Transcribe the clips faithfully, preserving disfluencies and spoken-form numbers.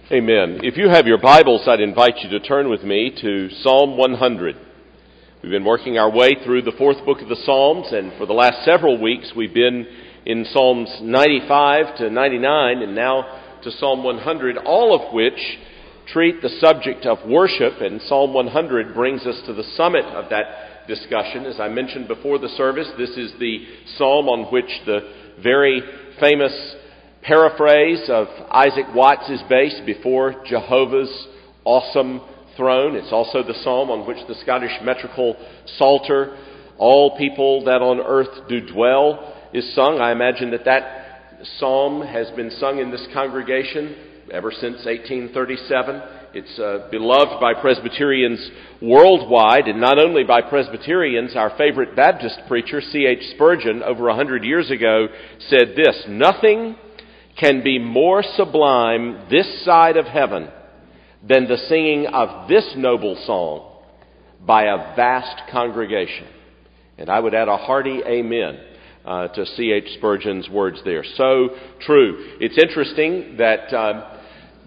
Amen. If you have your Bibles, I'd invite you to turn with me to Psalm one hundred. We've been working our way through the fourth book of the Psalms, and for the last several weeks we've been in Psalms ninety-five to ninety-nine and now to Psalm one hundred, all of which treat the subject of worship, and Psalm one hundred brings us to the summit of that discussion. As I mentioned before the service, this is the psalm on which the very famous paraphrase of Isaac Watts is based, "Before Jehovah's awesome throne." It's also the psalm on which the Scottish metrical Psalter, "All people that on earth do dwell," is sung. I imagine that that psalm has been sung in this congregation ever since eighteen thirty-seven. It's uh, beloved by Presbyterians worldwide, and not only by Presbyterians. Our favorite Baptist preacher, C H Spurgeon, over a hundred years ago said this: "Nothing can be more sublime this side of heaven than the singing of this noble song by a vast congregation." And I would add a hearty amen uh, to C H Spurgeon's words there. So true. It's interesting that uh,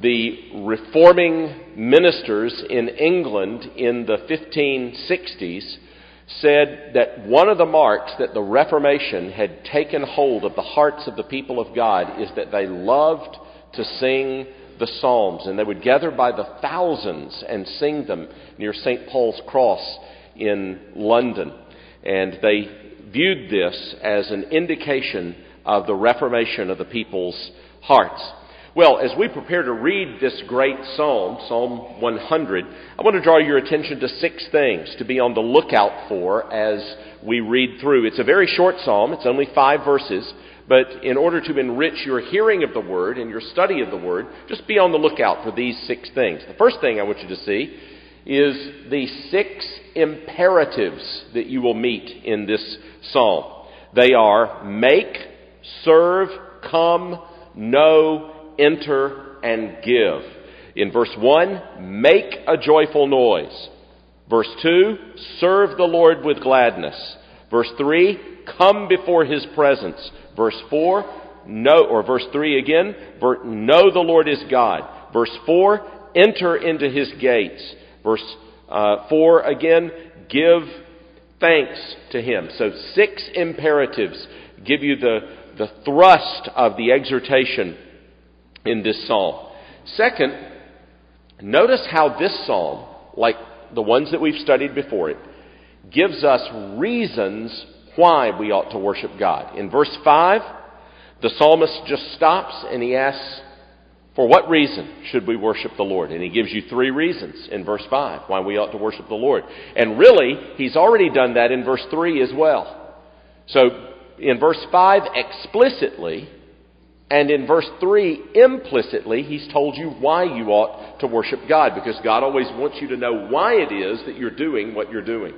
the reforming ministers in England in the fifteen sixties said that one of the marks that the Reformation had taken hold of the hearts of the people of God is that they loved to sing the Psalms, and they would gather by the thousands and sing them near Saint Paul's Cross in London. And they viewed this as an indication of the reformation of the people's hearts. Well, as we prepare to read this great psalm, Psalm one hundred, I want to draw your attention to six things to be on the lookout for as we read through. It's a very short psalm. It's only five verses. But in order to enrich your hearing of the Word and your study of the Word, just be on the lookout for these six things. The first thing I want you to see is the six imperatives that you will meet in this psalm. They are make, serve, come, know, enter, and give. In verse one, make a joyful noise. Verse two, serve the Lord with gladness. Verse three, come before His presence. Verse four, know, or verse three again, know the Lord is God. Verse four, enter into His gates. Verse uh, four again, give thanks to Him. So six imperatives give you the, the thrust of the exhortation in this psalm. Second, notice how this psalm, like the ones that we've studied before it, gives us reasons why we ought to worship God. In verse five, the psalmist just stops and he asks, for what reason should we worship the Lord? And he gives you three reasons in verse five why we ought to worship the Lord. And really, he's already done that in verse three as well. So in verse five explicitly, and in verse three, implicitly, he's told you why you ought to worship God, because God always wants you to know why it is that you're doing what you're doing.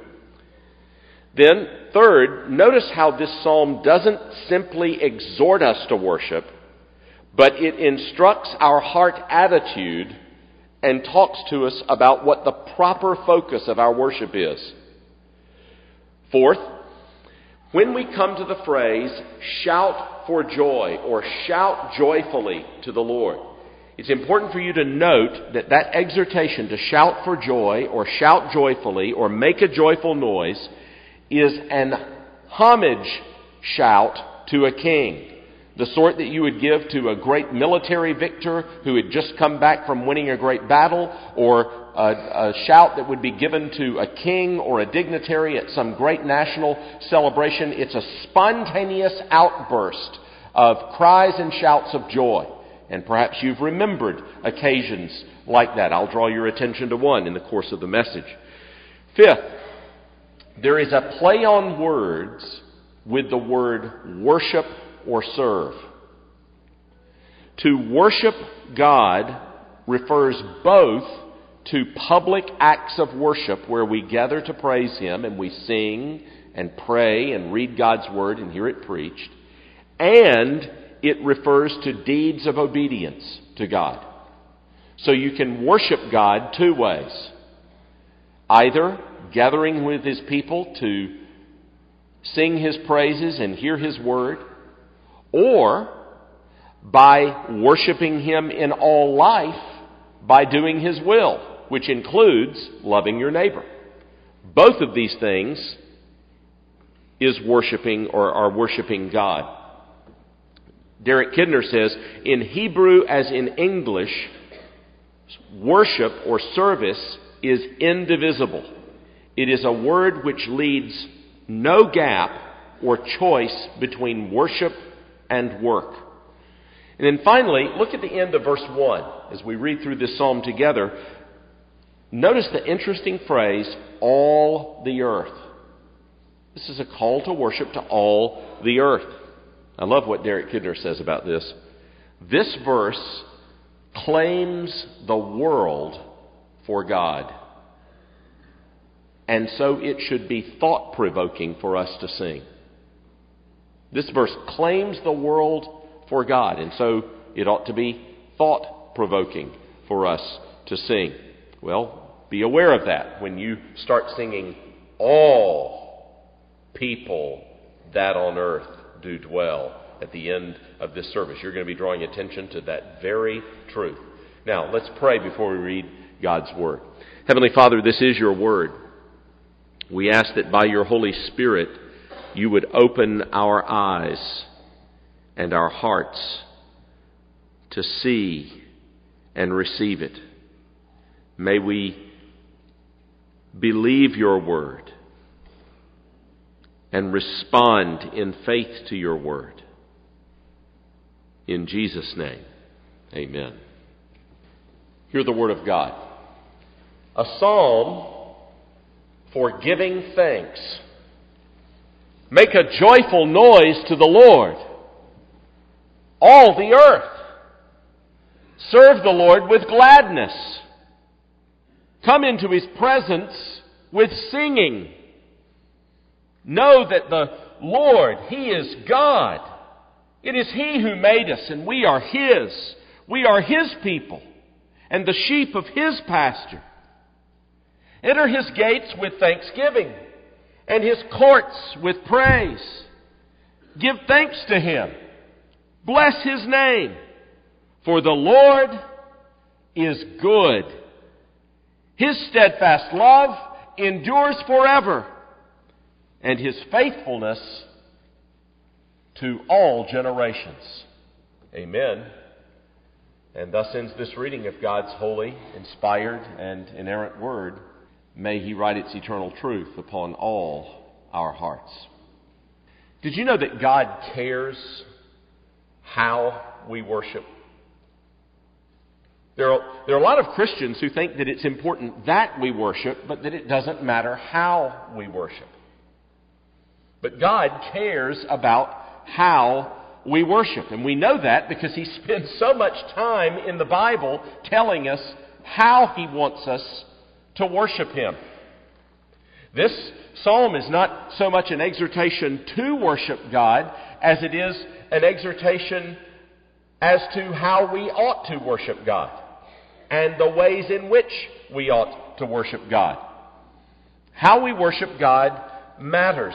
Then, third, notice how this psalm doesn't simply exhort us to worship, but it instructs our heart attitude and talks to us about what the proper focus of our worship is. Fourth, when we come to the phrase, shout for joy, or shout joyfully to the Lord, it's important for you to note that that exhortation to shout for joy, or shout joyfully, or make a joyful noise, is an homage shout to a king. The sort that you would give to a great military victor who had just come back from winning a great battle, or a, a shout that would be given to a king or a dignitary at some great national celebration. It's a spontaneous outburst of cries and shouts of joy. And perhaps you've remembered occasions like that. I'll draw your attention to one in the course of the message. Fifth, there is a play on words with the word worship or serve. To worship God refers both to public acts of worship where we gather to praise Him and we sing and pray and read God's Word and hear it preached, and it refers to deeds of obedience to God. So you can worship God two ways. Either gathering with His people to sing His praises and hear His Word, or by worshiping Him in all life by doing His will, which includes loving your neighbor. Both of these things is worshiping or are worshiping God. Derek Kidner says, in Hebrew as in English, worship or service is indivisible. It is a word which leaves no gap or choice between worship and work. And then finally, look at the end of verse one as we read through this psalm together. Notice the interesting phrase, all the earth. This is a call to worship to all the earth. I love what Derek Kidner says about this. This verse claims the world for God. And so it should be thought-provoking for us to sing. This verse claims the world for God, and so it ought to be thought-provoking for us to sing. Well, be aware of that when you start singing, all people that on earth do dwell at the end of this service. You're going to be drawing attention to that very truth. Now, let's pray before we read God's Word. Heavenly Father, this is your Word. We ask that by your Holy Spirit, you would open our eyes and our hearts to see and receive it. May we believe your Word and respond in faith to your Word. In Jesus' name, amen. Hear the Word of God. A psalm for giving thanks. Make a joyful noise to the Lord, all the earth. Serve the Lord with gladness. Come into His presence with singing. Know that the Lord, He is God. It is He who made us, and we are His. We are His people, and the sheep of His pasture. Enter His gates with thanksgiving, and His courts with praise. Give thanks to Him. Bless His name. For the Lord is good. His steadfast love endures forever, and His faithfulness to all generations. Amen. And thus ends this reading of God's holy, inspired, and inerrant Word. May He write its eternal truth upon all our hearts. Did you know that God cares how we worship? There are, there are a lot of Christians who think that it's important that we worship, but that it doesn't matter how we worship. But God cares about how we worship. And we know that because He spends so much time in the Bible telling us how He wants us to worship Him. This psalm is not so much an exhortation to worship God as it is an exhortation as to how we ought to worship God and the ways in which we ought to worship God. How we worship God matters.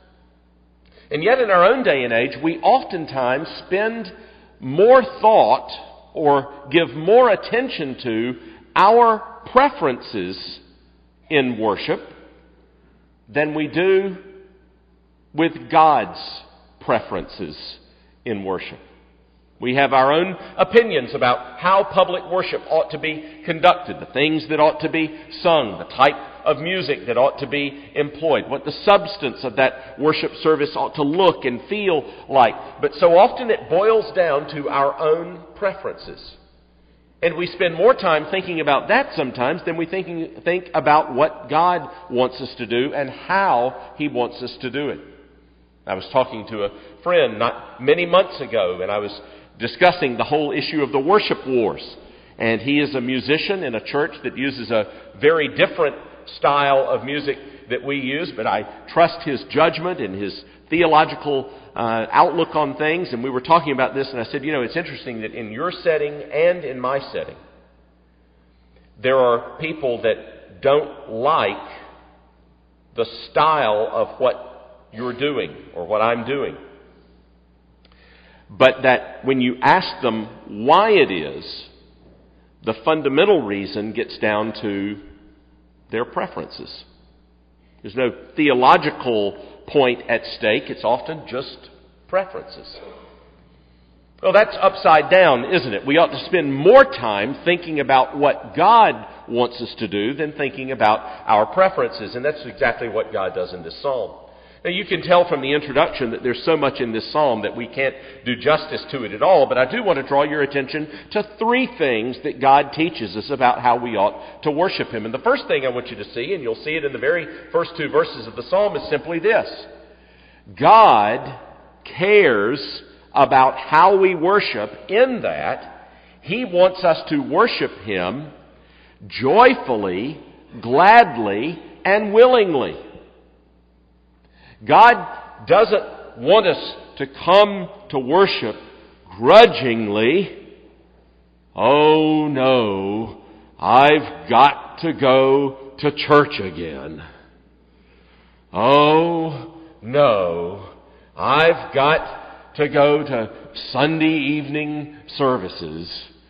And yet in our own day and age, we oftentimes spend more thought or give more attention to our preferences in worship than we do with God's preferences in worship. We have our own opinions about how public worship ought to be conducted, the things that ought to be sung, the type of music that ought to be employed, what the substance of that worship service ought to look and feel like. But so often it boils down to our own preferences. And we spend more time thinking about that sometimes than we thinking, think about what God wants us to do and how He wants us to do it. I was talking to a friend not many months ago, and I was discussing the whole issue of the worship wars. And he is a musician in a church that uses a very different style of music that we use, but I trust his judgment and his theological uh, outlook on things. And we were talking about this, and I said, you know, it's interesting that in your setting and in my setting, there are people that don't like the style of what you're doing or what I'm doing. But that when you ask them why it is the fundamental reason gets down to their preferences. There's no theological point at stake. It's often just preferences. Well, that's upside down, isn't it? We ought to spend more time thinking about what God wants us to do than thinking about our preferences. And that's exactly what God does in this psalm. Now, you can tell from the introduction that there's so much in this psalm that we can't do justice to it at all. But I do want to draw your attention to three things that God teaches us about how we ought to worship Him. And the first thing I want you to see, and you'll see it in the very first two verses of the psalm, is simply this. God cares about how we worship, in that He wants us to worship Him joyfully, gladly, and willingly. God doesn't want us to come to worship grudgingly. Oh no, I've got to go to church again. Oh no, I've got to go to Sunday evening services.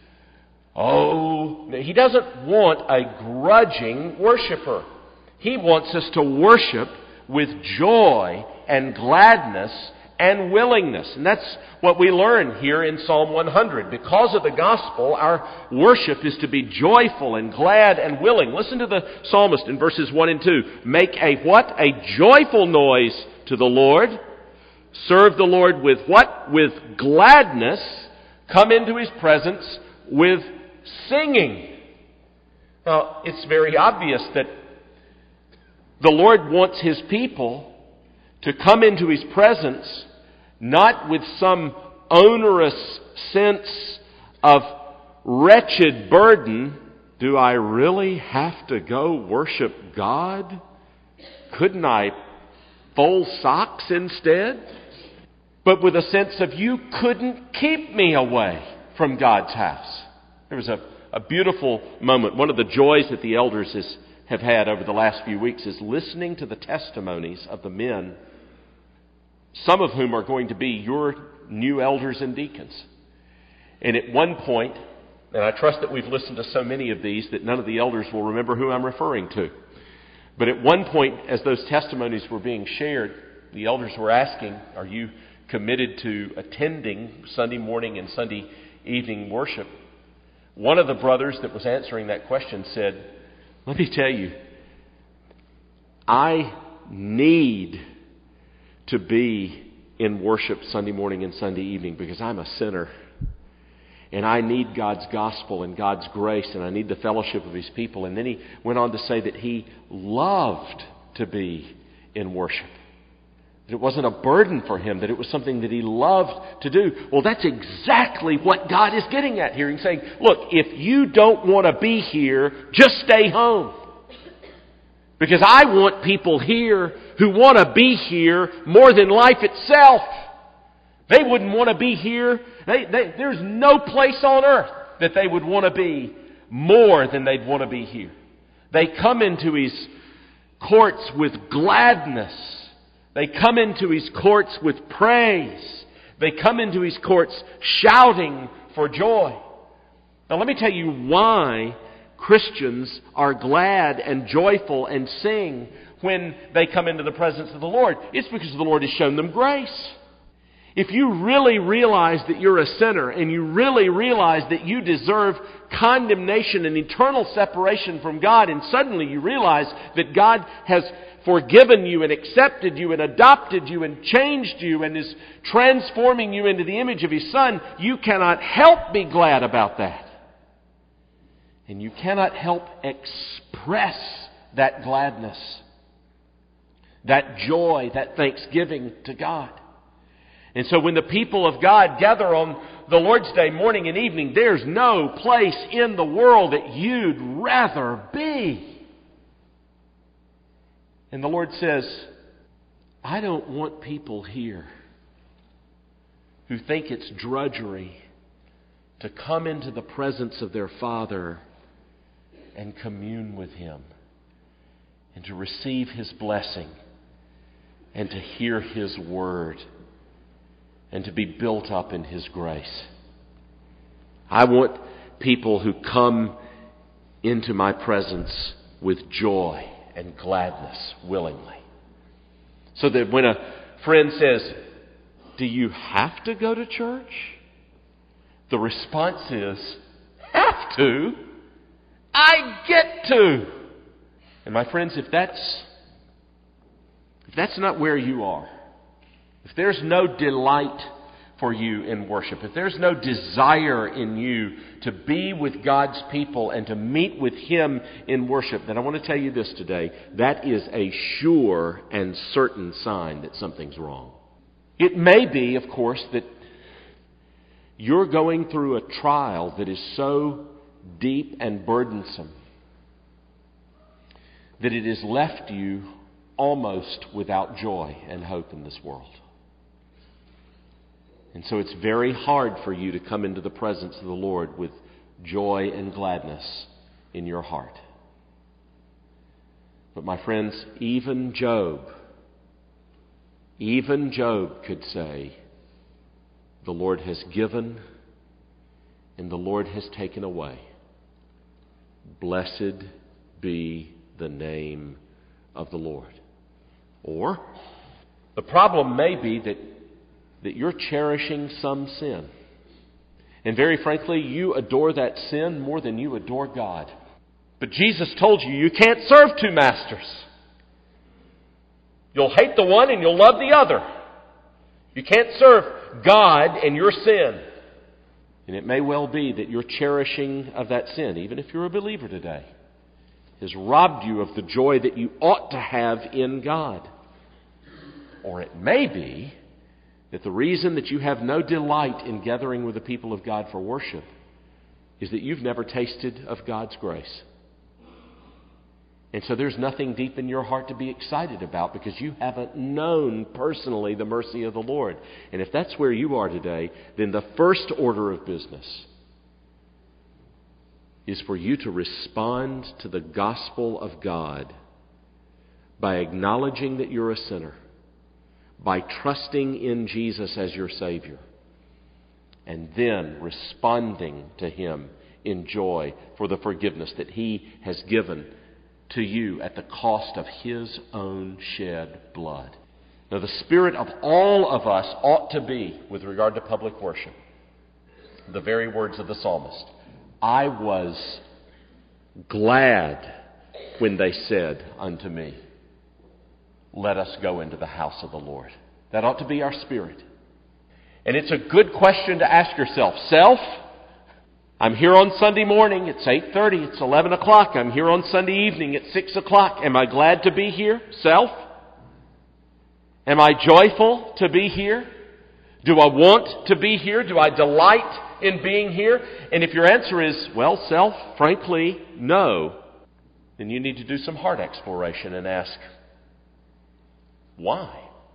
Oh, He doesn't want a grudging worshiper. He wants us to worship with joy and gladness and willingness. And that's what we learn here in Psalm one hundred. Because of the gospel, our worship is to be joyful and glad and willing. Listen to the psalmist in verses one and two. Make a what? A joyful noise to the Lord. Serve the Lord with what? With gladness. Come into His presence with singing. Now, it's very obvious that the Lord wants His people to come into His presence not with some onerous sense of wretched burden. Do I really have to go worship God? Couldn't I fold socks instead? But with a sense of, you couldn't keep me away from God's house. There was a, a beautiful moment. One of the joys that the elders is have had over the last few weeks is listening to the testimonies of the men, some of whom are going to be your new elders and deacons. And at one point, and I trust that we've listened to so many of these that none of the elders will remember who I'm referring to. But at one point, as those testimonies were being shared, the elders were asking, are you committed to attending Sunday morning and Sunday evening worship? One of the brothers that was answering that question said, let me tell you, I need to be in worship Sunday morning and Sunday evening because I'm a sinner. And I need God's gospel and God's grace, and I need the fellowship of His people. And then he went on to say that he loved to be in worship. That it wasn't a burden for him, that it was something that he loved to do. Well, that's exactly what God is getting at here. He's saying, look, if you don't want to be here, just stay home. Because I want people here who want to be here more than life itself. They wouldn't want to be here. They, they, there's no place on earth that they would want to be more than they'd want to be here. They come into His courts with gladness. They come into His courts with praise. They come into His courts shouting for joy. Now let me tell you why Christians are glad and joyful and sing when they come into the presence of the Lord. It's because the Lord has shown them grace. If you really realize that you're a sinner and you really realize that you deserve condemnation and eternal separation from God, and suddenly you realize that God has forgiven you and accepted you and adopted you and changed you and is transforming you into the image of His Son, you cannot help be glad about that. And you cannot help express that gladness, that joy, that thanksgiving to God. And so when the people of God gather on the Lord's Day morning and evening, there's no place in the world that you'd rather be. And the Lord says, I don't want people here who think it's drudgery to come into the presence of their Father and commune with Him and to receive His blessing and to hear His word and to be built up in His grace. I want people who come into my presence with joy and gladness willingly. So that when a friend says, "Do you have to go to church?" the response is, "Have to? I get to." And my friends, if that's if that's not where you are, if there's no delight for you in worship, if there's no desire in you to be with God's people and to meet with Him in worship, then I want to tell you this today. That is a sure and certain sign that something's wrong. It may be, of course, that you're going through a trial that is so deep and burdensome that it has left you almost without joy and hope in this world. And so it's very hard for you to come into the presence of the Lord with joy and gladness in your heart. But my friends, even Job, even Job could say, "The Lord has given and the Lord has taken away. Blessed be the name of the Lord." Or, the problem may be that that you're cherishing some sin. And very frankly, you adore that sin more than you adore God. But Jesus told you, you can't serve two masters. You'll hate the one and you'll love the other. You can't serve God and your sin. And it may well be that your cherishing of that sin, even if you're a believer today, has robbed you of the joy that you ought to have in God. Or it may be that the reason that you have no delight in gathering with the people of God for worship is that you've never tasted of God's grace. And so there's nothing deep in your heart to be excited about because you haven't known personally the mercy of the Lord. And if that's where you are today, then the first order of business is for you to respond to the gospel of God by acknowledging that you're a sinner, by trusting in Jesus as your Savior, and then responding to Him in joy for the forgiveness that He has given to you at the cost of His own shed blood. Now, the spirit of all of us ought to be, with regard to public worship, the very words of the psalmist. "I was glad when they said unto me, let us go into the house of the Lord." That ought to be our spirit. And it's a good question to ask yourself. Self, I'm here on Sunday morning. It's eight thirty. It's eleven o'clock. I'm here on Sunday evening at six o'clock. Am I glad to be here? Self? Am I joyful to be here? Do I want to be here? Do I delight in being here? And if your answer is, well, self, frankly, no, then you need to do some heart exploration and ask, why?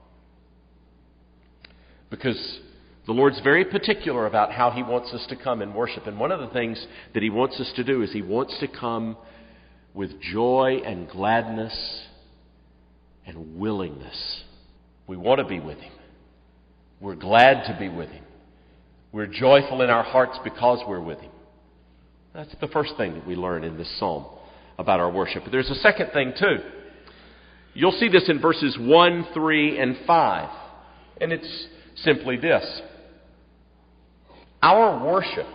Because the Lord's very particular about how He wants us to come and worship. And one of the things that He wants us to do is He wants to come with joy and gladness and willingness. We want to be with Him. We're glad to be with Him. We're joyful in our hearts because we're with Him. That's the first thing that we learn in this psalm about our worship. But there's a second thing too. You'll see this in verses one, three, and five. And it's simply this. Our worship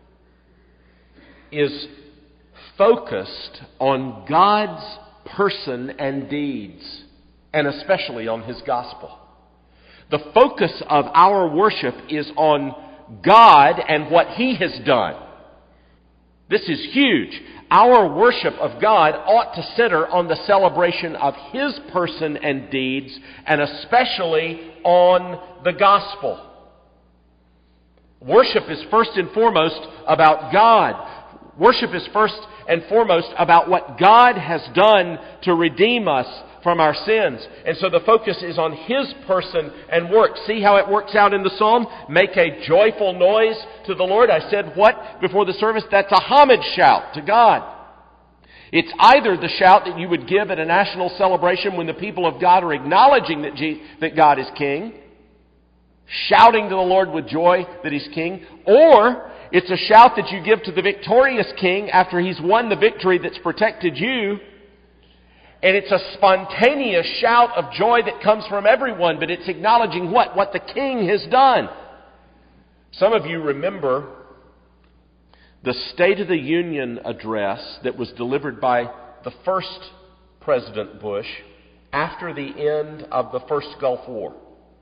is focused on God's person and deeds, and especially on His gospel. The focus of our worship is on God and what He has done. This is huge. Our worship of God ought to center on the celebration of His person and deeds, and especially on the gospel. Worship is first and foremost about God. Worship is first and foremost about what God has done to redeem us from our sins. And so the focus is on His person and work. See how it works out in the psalm? Make a joyful noise to the Lord. I said what before the service? That's a homage shout to God. It's either the shout that you would give at a national celebration when the people of God are acknowledging that, Je- that God is King, shouting to the Lord with joy that He's King, or It's a shout that you give to the victorious king after he's won the victory that's protected you. And it's a spontaneous shout of joy that comes from everyone, but it's acknowledging what? What the king has done. Some of you remember the State of the Union address that was delivered by the first President Bush after the end of the first Gulf War.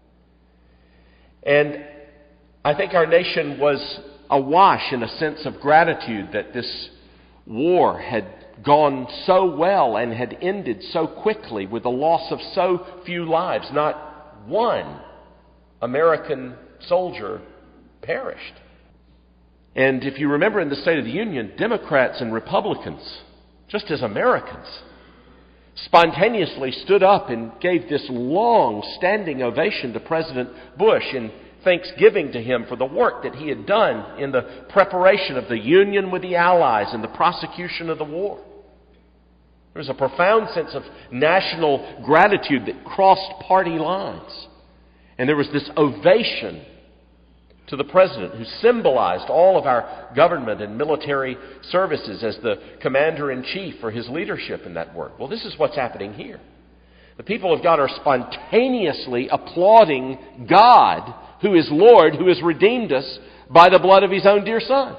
And I think our nation was awash in a sense of gratitude that this war had gone so well and had ended so quickly with the loss of so few lives. Not one American soldier perished. And if you remember in the State of the Union, Democrats and Republicans, just as Americans, spontaneously stood up and gave this long standing ovation to President Bush in thanksgiving to him for the work that he had done in the preparation of the union with the Allies and the prosecution of the war. There was a profound sense of national gratitude that crossed party lines. And there was this ovation to the President, who symbolized all of our government and military services as the commander-in-chief for his leadership in that work. Well, this is what's happening here. The people of God are spontaneously applauding God, who is Lord, who has redeemed us by the blood of His own dear Son.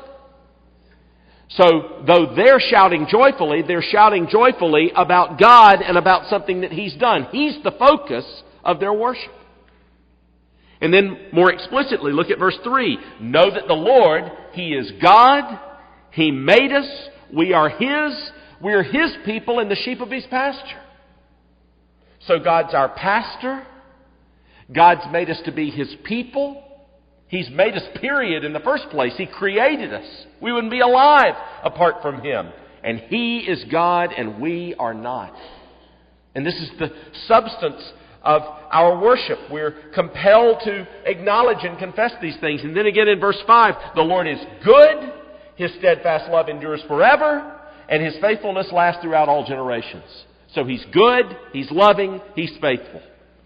So, though they're shouting joyfully, they're shouting joyfully about God and about something that He's done. He's the focus of their worship. And then, more explicitly, look at verse three. Know that the Lord, He is God. He made us. We are His. We're His people and the sheep of His pasture. So God's our pastor. God's made us to be His people. He's made us, period, in the first place. He created us. We wouldn't be alive apart from Him. And He is God and we are not. And this is the substance of our worship. We're compelled to acknowledge and confess these things. And then again in verse five, the Lord is good, His steadfast love endures forever, and His faithfulness lasts throughout all generations. So He's good, He's loving, He's faithful.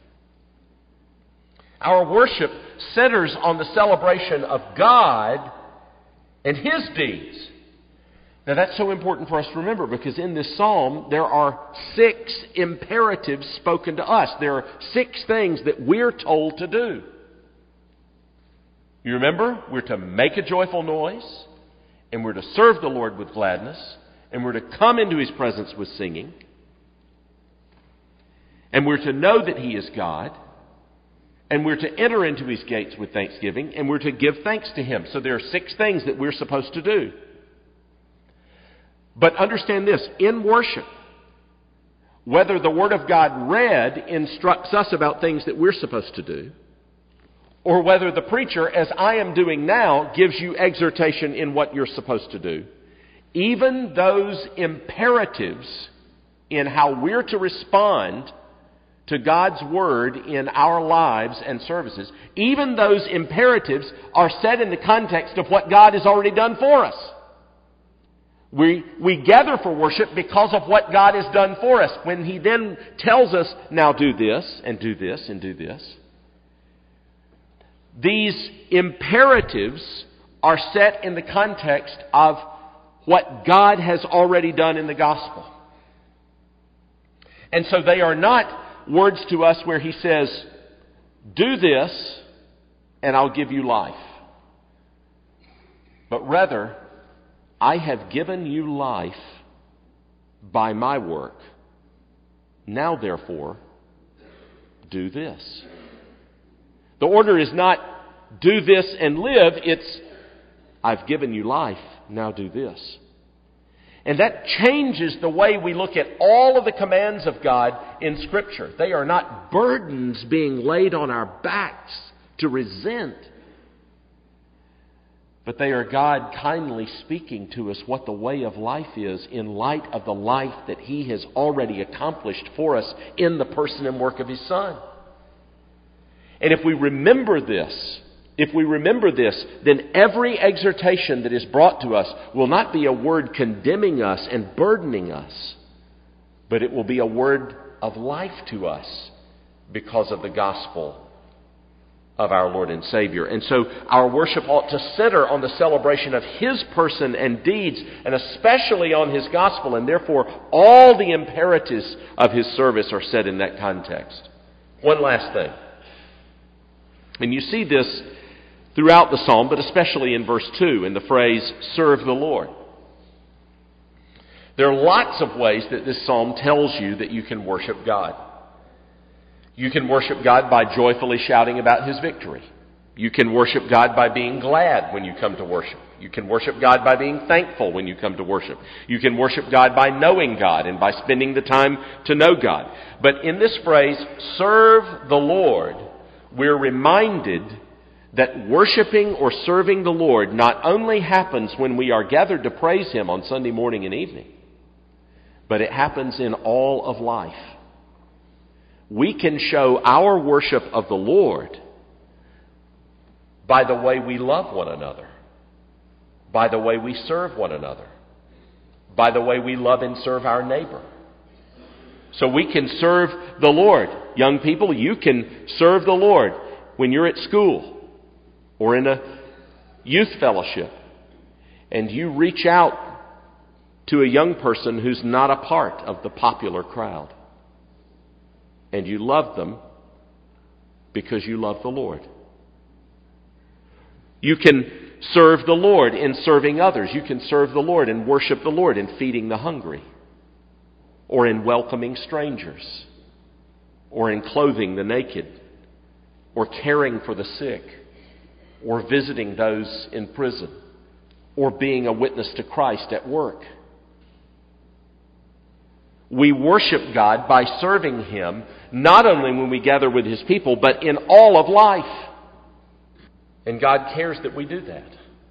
Our worship centers on the celebration of God and His deeds. Now that's so important for us to remember, because in this psalm there are six imperatives spoken to us. There are six things that we're told to do. You remember? We're to make a joyful noise, and we're to serve the Lord with gladness, and we're to come into His presence with singing, and we're to know that He is God, and we're to enter into His gates with thanksgiving, and we're to give thanks to Him. So there are six things that we're supposed to do. But understand this, in worship, whether the Word of God read instructs us about things that we're supposed to do, or whether the preacher, as I am doing now, gives you exhortation in what you're supposed to do, even those imperatives in how we're to respond to God's Word in our lives and services, even those imperatives are set in the context of what God has already done for us. We, we gather for worship because of what God has done for us. When He then tells us, now do this, and do this, and do this, these imperatives are set in the context of what God has already done in the gospel. And so they are not words to us where He says, do this, and I'll give you life. But rather, I have given you life by my work. Now, therefore, do this. The order is not do this and live. It's I've given you life. Now do this. And that changes the way we look at all of the commands of God in Scripture. They are not burdens being laid on our backs to resent, but they are God kindly speaking to us what the way of life is in light of the life that He has already accomplished for us in the person and work of His Son. And if we remember this, if we remember this, then every exhortation that is brought to us will not be a word condemning us and burdening us, but it will be a word of life to us because of the gospel of our Lord and Savior. And so our worship ought to center on the celebration of His person and deeds, and especially on His gospel, and therefore all the imperatives of His service are said in that context. One last thing. And you see this throughout the psalm, but especially in verse two, in the phrase, serve the Lord. There are lots of ways that this psalm tells you that you can worship God. You can worship God by joyfully shouting about His victory. You can worship God by being glad when you come to worship. You can worship God by being thankful when you come to worship. You can worship God by knowing God and by spending the time to know God. But in this phrase, serve the Lord, we're reminded that worshiping or serving the Lord not only happens when we are gathered to praise Him on Sunday morning and evening, but it happens in all of life. We can show our worship of the Lord by the way we love one another, by the way we serve one another, by the way we love and serve our neighbor. So we can serve the Lord. Young people, you can serve the Lord when you're at school or in a youth fellowship, and you reach out to a young person who's not a part of the popular crowd. And you love them because you love the Lord. You can serve the Lord in serving others. You can serve the Lord and worship the Lord in feeding the hungry, or in welcoming strangers, or in clothing the naked, or caring for the sick, or visiting those in prison, or being a witness to Christ at work. We worship God by serving Him, not only when we gather with His people, but in all of life. And God cares that we do that.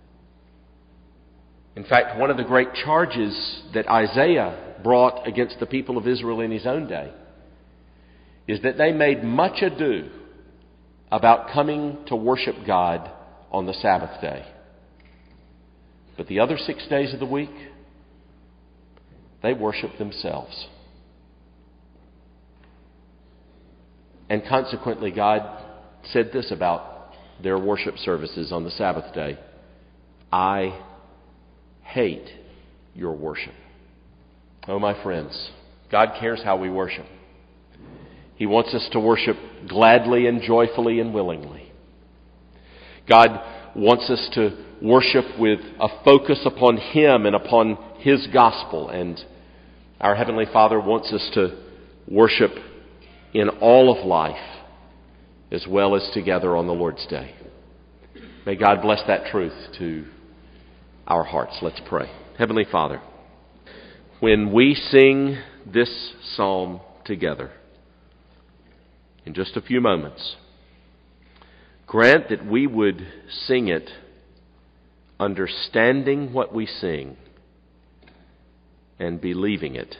In fact, one of the great charges that Isaiah brought against the people of Israel in his own day is that they made much ado about coming to worship God on the Sabbath day. But the other six days of the week, they worship themselves. And consequently, God said this about their worship services on the Sabbath day: I hate your worship. Oh, my friends, God cares how we worship. He wants us to worship gladly and joyfully and willingly. God wants us to worship with a focus upon Him and upon His gospel. And our Heavenly Father wants us to worship in all of life as well as together on the Lord's Day. May God bless that truth to our hearts. Let's pray. Heavenly Father, when we sing this psalm together in just a few moments, grant that we would sing it understanding what we sing and believing it.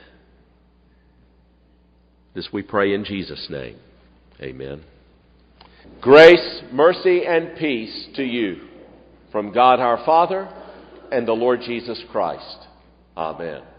This we pray in Jesus' name. Amen. Grace, mercy, and peace to you from God our Father and the Lord Jesus Christ. Amen.